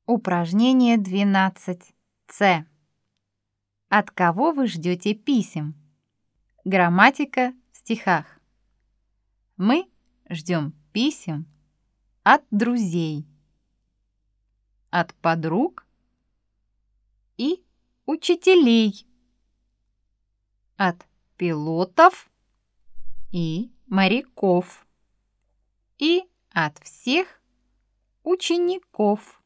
Упражнение 12. От кого вы ждете писем? Грамматика в стихах. Мы ждем писем от друзей, от подруг и учителей, от пилотов и моряков и от всех учеников.